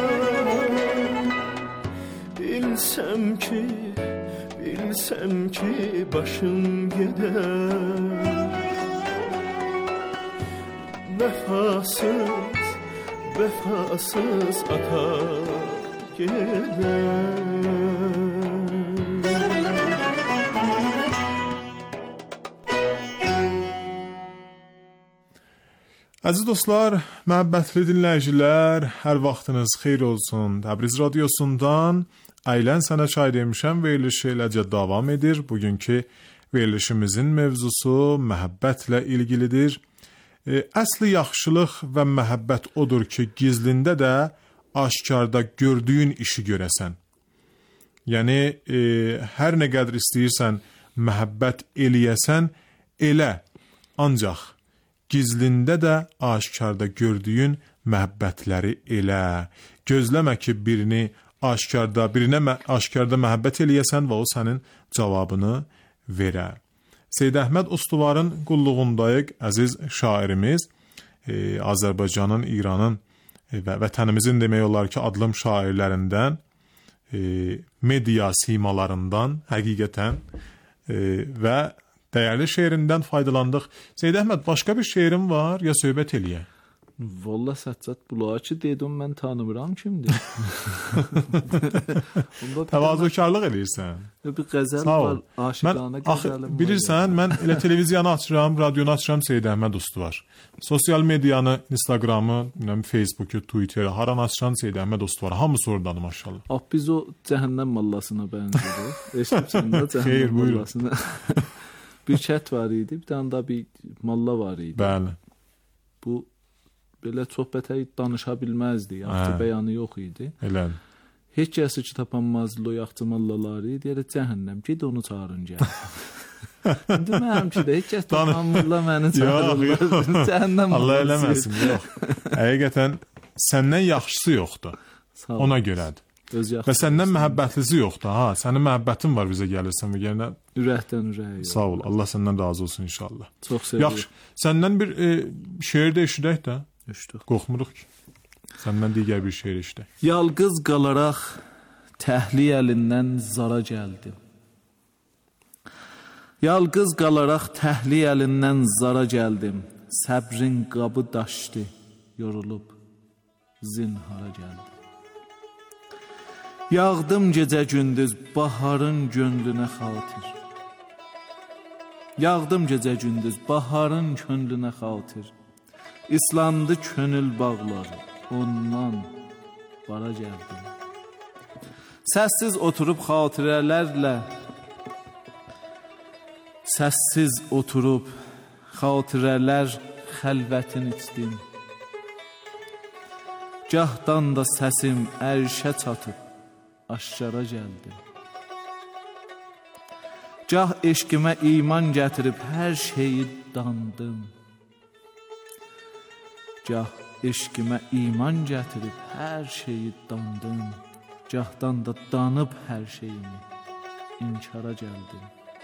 Bilsəm ki başım gedər. Vəfasız, vəfasız atar gedər. Əziz dostlar, məhəbbətli dinləyicilər, hər vaxtınız xeyir olsun. Təbriz radiosundan Əylən Sənə Çay demişəm verilişi eləcə davam edir. Bugünkü verilişimizin mövzusu məhəbbətlə ilgilidir. Əsli yaxşılıq və məhəbbət odur ki, gizlində də aşkarda gördüyün işi görəsən. Yəni, hər nə qədər istəyirsən məhəbbət eləyəsən, elə. Ancaq gizlində də aşkarda gördüyün məhəbbətləri elə. Gözləmə ki, birinə aşkarda məhəbbət eləyəsən və o sənin cavabını verə. Seyyid Əhməd Ustuvarın qulluğundayıq, əziz şairimiz, Azərbaycanın, İranın və vətənimizin demək olar ki, adlım şairlərindən, media simalarından həqiqətən və dəyərli şeirindən faydalandıq. Seyyid Əhməd, başqa bir şeirim var, ya söhbət eləyək? Valla Səccad bulağı ki dedim, mən tanımıram kimdir. Təvazökarlıq eləyirsən. Bir qəzəl var, aşiqanə qəzəlim var. Bilirsən, mən elə televiziyanı açıram, radionu açıram, Seyyid Əhməd Ustuvar. Sosial medianı, Instagramı, Facebooku, Twitteri, haran açıram, Seyyid Əhməd Ustuvar. Hamısı oradadır, maşallah. Biz o cəhənnəm mallasına bənzidir. Eşitmişsən də cəhənnəm mallasına. Bir kət var idi, bir tane da bir malla var idi. Bəli. Bu belə söhbətə danışa bilməzdi, yaxçı bəyanı yox idi. Elədir. Heç kəsi ki tapanmazdı o yaxçı mallaları, deyər cəhənnəm, ged onu çağırın gəl. İndi mənim ki də heç kəs tapanmırlar məni çağırırlar. Cəhənnəm mallası. Allah eləməsin, yox. Həqiqətən səndən yaxşısı yoxdur. Ona görədir. Və səndən məhəbbətlisi yoxdur. Ha, sənin məhəbbətin var bizə gəlirsən və gələn ürəkdən ürəyə. Sağ ol. Allah səndən razı olsun inşallah. Çox sevirəm. Yaxşı. Səndən bir şeir də eşidək də. Eşitdik. Qorxmuruq ki. Səndən digər bir şeir eşidək. Yalqız qalaraq təhli əlindən zara gəldim. Yalqız qalaraq təhli əlindən zara gəldim. Səbrin qabı daşdı, yorulub zinhara gəldim. Yağdım gecə gündüz baharın gönlünə xatir. Yağdım gecə gündüz baharın könlünə xatir. İslandı könül bağları, ondan bara gəldim. Səssiz oturub xatirələrlə, səssiz oturub xatirələr xəlvətin içdim. Gahdan da səsim ərşə çatıb, aşkara gəldim. Cah eşqimə iman gətirib hər şeyi dandım. Cah eşqimə iman gətirib hər şeyi dandım. Cahdan da danıb hər şeyimi inkara gəldim.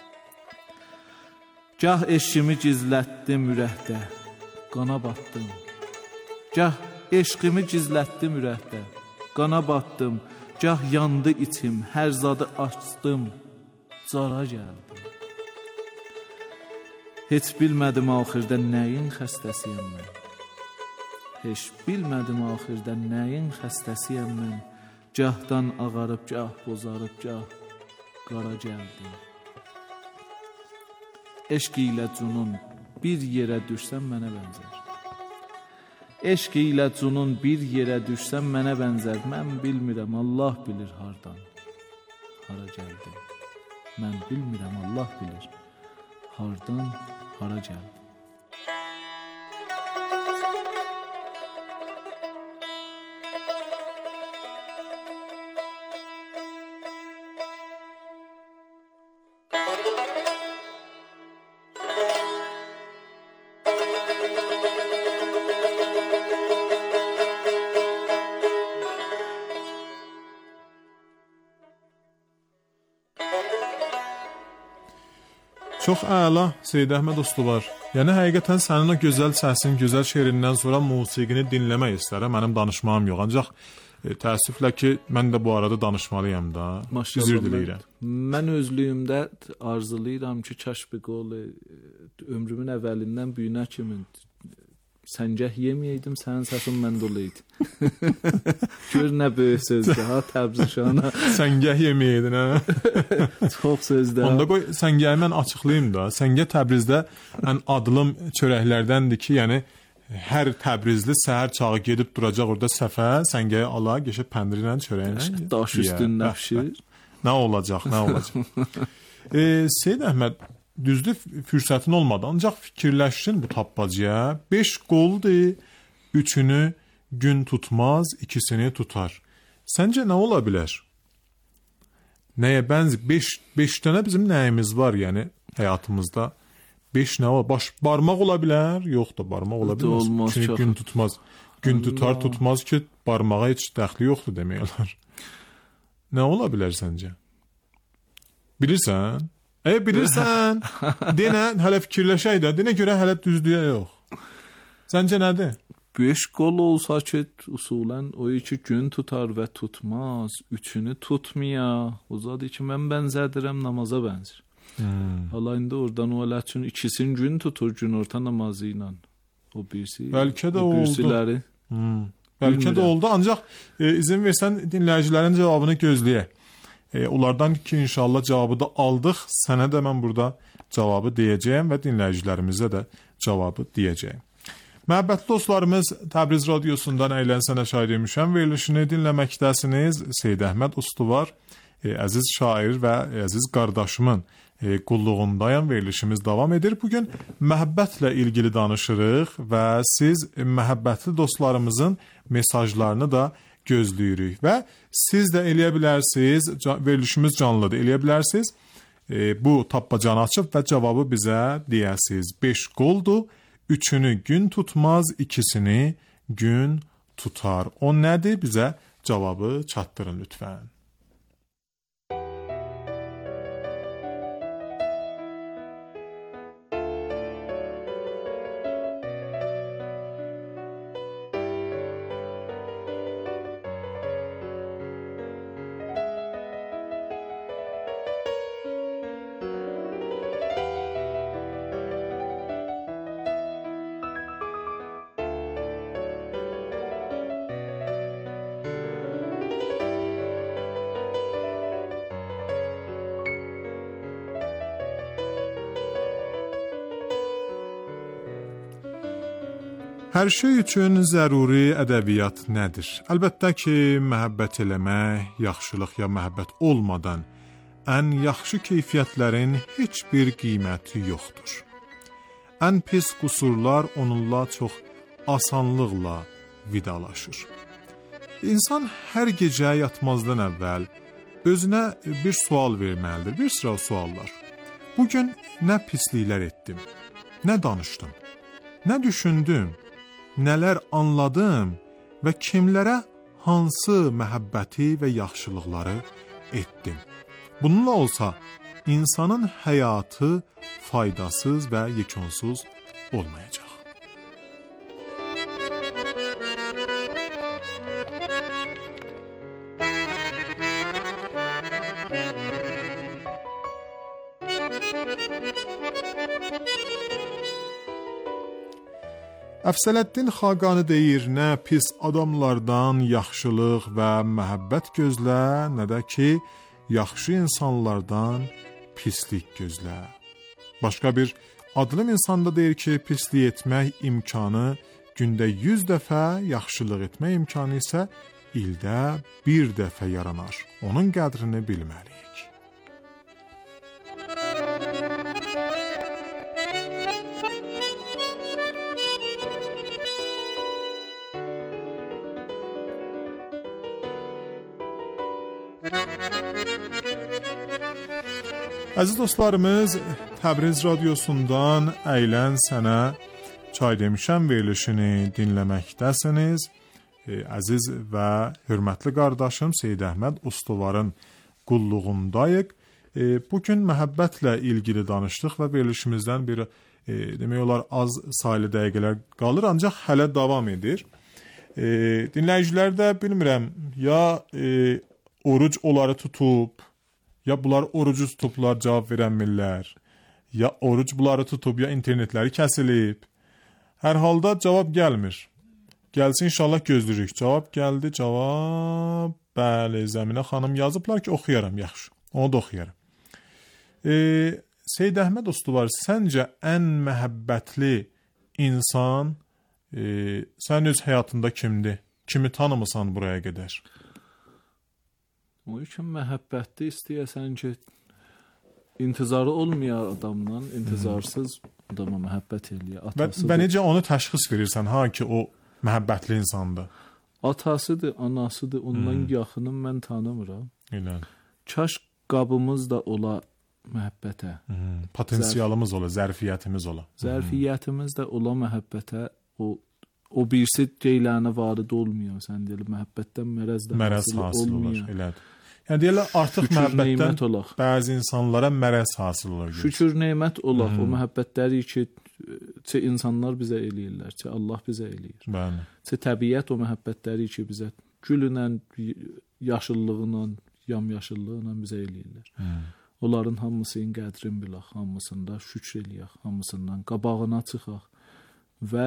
Cah eşqimi gizlətdim ürəkdə, qana batdım. Cah eşqimi gizlətdim ürəkdə, qana batdım. Cah yandı içim, hər zadı açdım, cara gəldim. Heç bilmədim axırda nəyin xəstəsiyəm mən. Heç bilmədim axırda nəyin xəstəsiyəm mən. Cahdan ağarıb, cah bozarıb, cah qara gəldim. Eşq ilə cunun bir yerə düşsən mənə bənzər. Eşq ilə cunun bir yerə düşsən mənə bənzər. Mən bilmirəm, Allah bilir hardan, hara gəldim. Mən bilmirəm, Allah bilir hardan, hara gəldim. Çox əla Seyid Əhməd Ustuvar. Yəni həqiqətən sənin o gözəl səsin, gözəl şeirindən sonra musiqini dinləmək istərəm. Mənim danışmağım yox. Ancaq təəssüflə ki, mən də bu arada danışmalıyam da. Üzr diləyirəm. Mən özlüyümdə arzulayıram ki, kaş bir qol ömrümün əvvəlindən bu günə kimi səngəh yeməyəydim, sənin səsin məndə olaydı. Gör nə böyük sözdür, ha, Təbrizşana. Səngəh yeməyəydin, hə? Çox sözdür. Onda qoy, səngəhi mən açıqlayayım da. Səngəh Təbrizdə ən adılım çörəklərdəndir ki, yəni hər Təbrizli səhər çağı gedib duracaq orada səfər, səngəhi ala, geçib pəndirlə çörəyin. Daş üstündə pişir. Nə olacaq, nə olacaq. Seyid Əhməd, düzdür, fürsətin olmadı, ancaq fikirləşsin bu tappacıya. 5 qoldur, 3-ünü gün tutmaz, 2-sini tutar. Səncə nə ola bilər? Nəyə bənzər? 5 dənə bizim nəyimiz var, yəni həyatımızda? 5 nə ola? Barmaq ola bilər? Yox da, barmaq ola bilməz. Çünki gün tutmaz. Gün tutar, tutmaz ki, barmağa heç dəxli yoxdur demək olar. Nə ola bilər səncə? Bilirsən? Bilirsən, denə, hələ fikirləşək də, denə görə hələ düzdüyə yox. Səncə nədir? 5 qol olsa ki, usulən o 2 gün tutar və tutmaz, 3-ünü tutmaya. O zadı ki, mən bənzədirəm, namaza bənzir. Hala indi oradan o ələ üçün 2-sin gün tutur, gün orta namazı ilə. O birisi, bəlkə də o birisiləri. Bəlkə də oldu, ancaq izin versən dinləyicilərin cavabını gözləyək. Onlardan ki, inşallah cavabı da aldıq. Sənə də mən burada cavabı deyəcəyəm və dinləyicilərimizə də cavabı deyəcəyim. Məhəbbətli dostlarımız, Təbriz Radiosundan Əylənsənə şair demişəm. Verilişini dinləməkdəsiniz. Seyid Əhməd Ustuvar, əziz şair və əziz qardaşımın qulluğundayım. Verilişimiz davam edir. Bugün məhəbbətlə ilgili danışırıq və siz məhəbbətli dostlarımızın mesajlarını da gözləyirik və siz də eləyə bilərsiniz, verilişimiz canlıdır, eləyə bilərsiniz, bu tappacanı açıb və cavabı bizə deyəsiniz. 5 qoldur, 3-ünü gün tutmaz, 2-sini gün tutar. O nədir? Bizə cavabı çatdırın lütfən. Hər şey üçün zəruri ədəbiyyat nədir? Əlbəttə ki, məhəbbət eləmək, yaxşılıq ya məhəbbət olmadan ən yaxşı keyfiyyətlərin heç bir qiyməti yoxdur. Ən pis qüsurlar onunla çox asanlıqla vidalaşır. İnsan hər gecə yatmazdan əvvəl özünə bir sual verməlidir, bir sıra suallar. Bugün nə pisliklər etdim, nə danışdım, nə düşündüm, nələr anladım və kimlərə hansı məhəbbəti və yaxşılıqları etdim. Bununla olsa, insanın həyatı faydasız və yekünsüz olmayacaq. Əfsələddin Xaqani deyir, nə pis adamlardan yaxşılıq və məhəbbət gözlə, nə də ki, yaxşı insanlardan pislik gözlə. Başqa bir adlı insanda deyir ki, pislik etmək imkanı gündə 100 dəfə, yaxşılıq etmək imkanı isə ildə bir dəfə yaranar. Onun qədrini bilməliyik. Əziz dostlarımız, Təbriz radiosundan Əylən Sənə Çay demişəm verilişini dinləməkdəsiniz. Əziz və hörmətli qardaşım Seyid Əhməd Ustuvarın qulluğundayıq. Bugün məhəbbətlə ilgili danışdıq və verilişimizdən bir demək olar az saylı dəqiqələr qalır, ancaq hələ davam edir. Dinləyicilər də bilmirəm, ya oruc onları tutub, ya bunlar orucu tutublar, cavab verənmirlər, ya oruc bunları tutub, ya internetləri kəsilib. Hər halda cavab gəlmir. Gəlsin inşallah gözləyirik. Cavab gəldi, cavab. Bəli, Zəminə xanım yazıblar ki, oxuyaram, yaxşı. Onu da oxuyaram. Seyid Əhməd Ustuvar, səncə ən məhəbbətli insan sən öz həyatında kimdir? Kimi tanımısan buraya qədər? O üçün məhəbbətli istəyəsən ki, intizarı olmayan adamdan intizarsız adama məhəbbət eləyir. Və necə onu təşxis verirsən, ha ki, o məhəbbətli insandır? Atasıdır, anasıdır, ondan yaxınım mən tanımıram. Elə. Kaş qabımız da ola məhəbbətə. Potensialımız ola, zərfiyyətimiz ola. Zərfiyyətimiz də ola məhəbbətə, o birisi deyilənə varid olmuyor. Sən deyil, məhəbbətdən mərəz hasıl olur. Elədir. Yəni deyirlər, artıq məhəbbətdən bəzi insanlara mərəz hasıl olur. Şükür nemət olaq. O məhəbbətləri ki, insanlar bizə eləyirlər, ki, Allah bizə eləyir. Bəli. Təbiət o məhəbbətləri ki, bizə gülünə, yaşıllığına, yamyaşıllığına bizə eləyirlər. Onların hamısının qədrin bilək, hamısında şükür eləyək, hamısından qabağına çıxaq və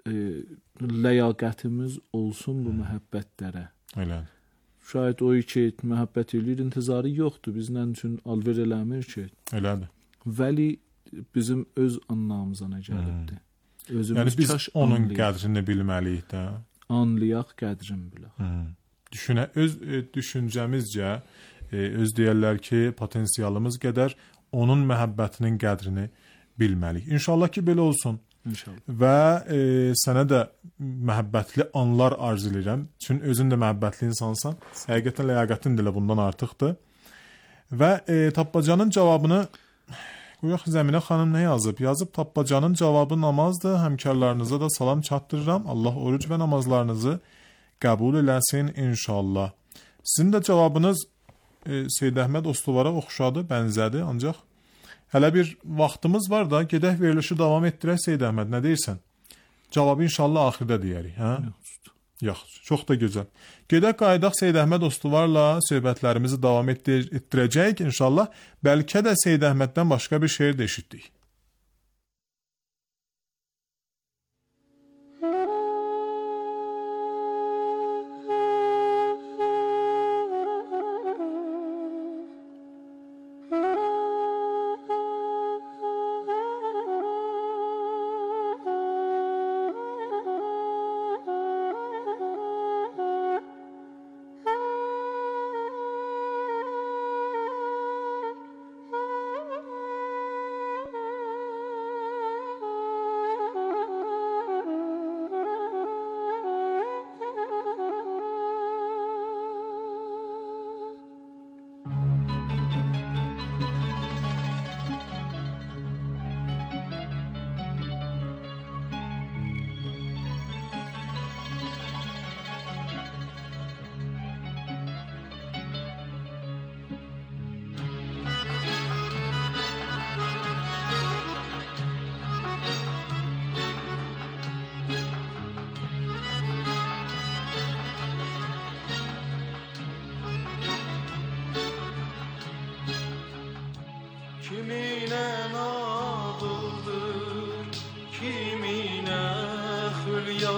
ləyaqətimiz olsun bu məhəbbətlərə. Elədir. Şayət o ki, məhəbbət eləyir, intizarı yoxdur. Bizlə üçün alver eləmir ki. Elədir. Vəli bizim öz anlamımızana gəlibdir. Yəni biz onun qədrini bilməliyik də. Anlayaq, qədrini bilək. Öz düşüncəmizcə, öz deyərlər ki, potensialımız qədər onun məhəbbətinin qədrini bilməliyik. İnşallah ki, belə olsun. İnşallah. Və sənə də məhəbbətli anlar arzu edirəm. Çünki özün də məhəbbətli insansan. Həqiqətən ləyaqətin də bundan artıqdır. Və Tappacanın cavabını qoyaq, Zəminə xanım nə yazıb? Yazıb, Tappacanın cavabı namazdır. Həmkarlarınıza da salam çatdırıram. Allah oruc və namazlarınızı qəbul eləsin inşallah. Sizin də cavabınız Seyid Əhməd Ostuvara oxşadı, bənzədi, ancaq hələ bir vaxtımız var da, gedək verilişi davam etdirək Seyid Əhməd, nə deyirsən? Cavabı inşallah axırda deyərik, hə? Yaxşı, çox da gözəl. Gedək qayıdaq Seyid Əhməd Ostuvarla söhbətlərimizi davam etdirəcəyik inşallah. Bəlkə də Seyid Əhməddən başqa bir şeir də eşitdik. Kimine hülya,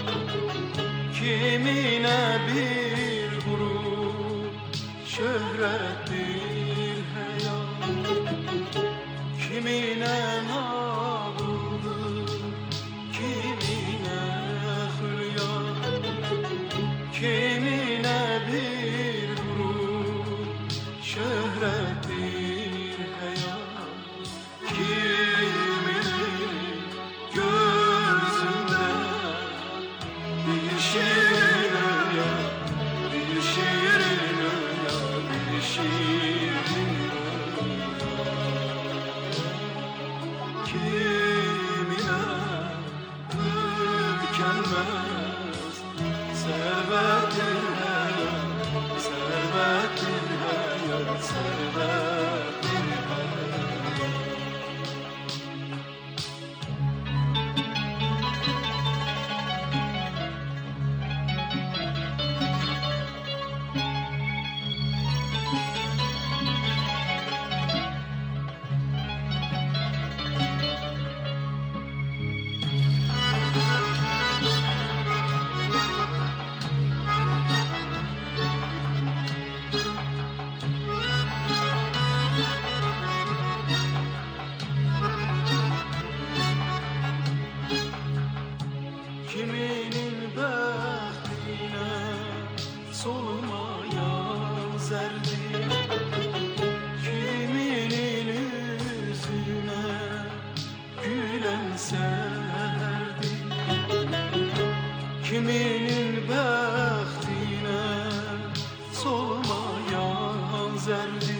kimine bir gurur, şöhrettir hayat. Kimine nağıldır, kimine hülya, kimine bir gurur, şöhrettir hayat. Kiminin gözünde bir şirin rüya, bir şirin rüya, bir şirin rüya. Kimine tükenmez servettir hayat, servettir hayat, servettir hayat. Kiminin bəxtinə solmayan zərdi, kiminin üzünə gülən sərdi. Kiminin bəxtinə solmayan zərdi,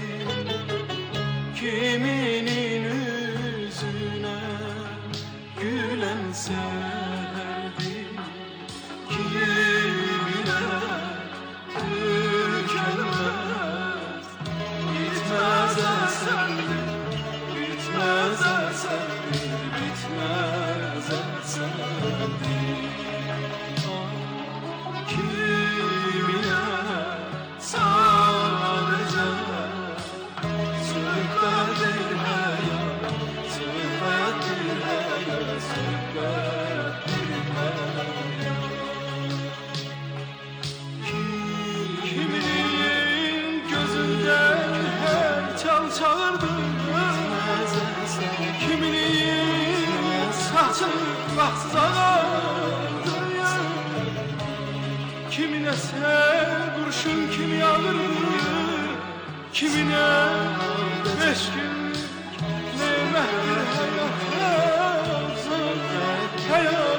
kiminin üzünə gülən sərdi. Kimine tükenmez, bitmez eserdir, bitmez eserdir, bitmez eserdir. Kimine sadece söhbettir hayat, söhbettir hayat, söhbettir hayat. Kiminin gözünden her çal çağırdı, kiminin saçını bahtsız ağardı. Kimine ser kurşun kimi alırdı, kimine 5 günlük nimettir hayat, hayat.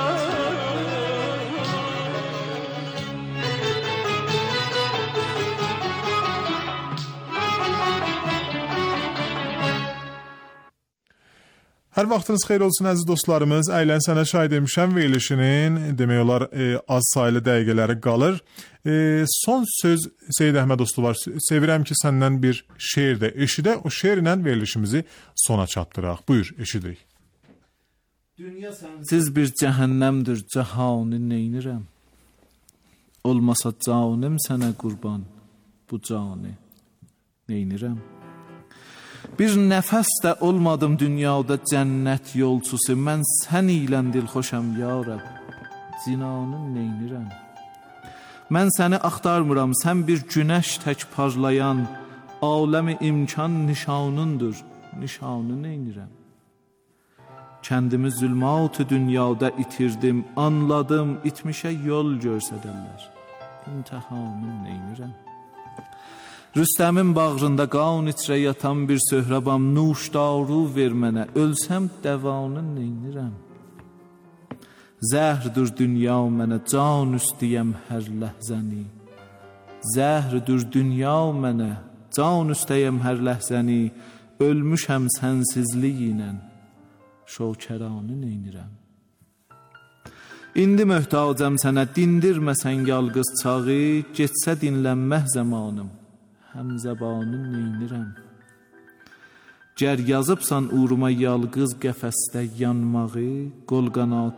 Hər vaxtınız xeyir olsun əziz dostlarımız. Əylən sənə şahid etmişəm verilişinin demək olar az saylı dəqiqələri qalır. Son söz Seyid Əhmədovlu var. Sevirəm ki səndən bir şeir də eşidə. O şeirlə verilişimizi sona çatdıraq. Buyur, eşidirik. Dünya sənsiz bir cəhənnəmdir, cəhanı neynirəm? Olmasa canım sənə qurban, bu canı neynirəm? Bir nəfəs də olmadım dünyada cənnət yolçusu. Mən sən ilə dilxoşam ya Rəbb, zinanım neynirəm? Mən səni axtarmıram, sən bir günəş tək parlayan, aləmi imkan nişanındır, nişanı neynirəm? Kəndimi zülmat-ı dünyada itirdim, anladım, itmişə yol görsədərlər, imtihanım neynirəm? Rüstəmin bağrında qan içrə yatan bir söhrəbam, nuşdaru ver mənə, ölsəm dəvanı neynirəm? Zəhrdür dünya mənə, can üstəyəm hər ləhzəni. Zəhrdür dünya mənə, can üstəyəm hər ləhzəni. Ölmüşəm sənsizlik ilə, şokəranı neynirəm? İndi möhtacəm sənə, dindirməsən yalqız çağı, getsə dinlənməh zamanım, həmzəbanı neynirəm? Gər yazıbsan uğruma yalqız qəfəsdə yanmağı, qol qanat